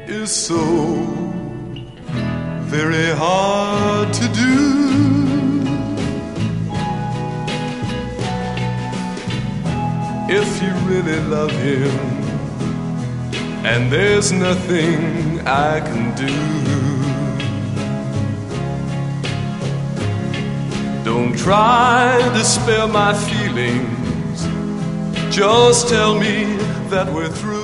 is so very hard to do. If you really love him, and there's nothing I can do, don't try to spare my feelings. Just tell me that we're through.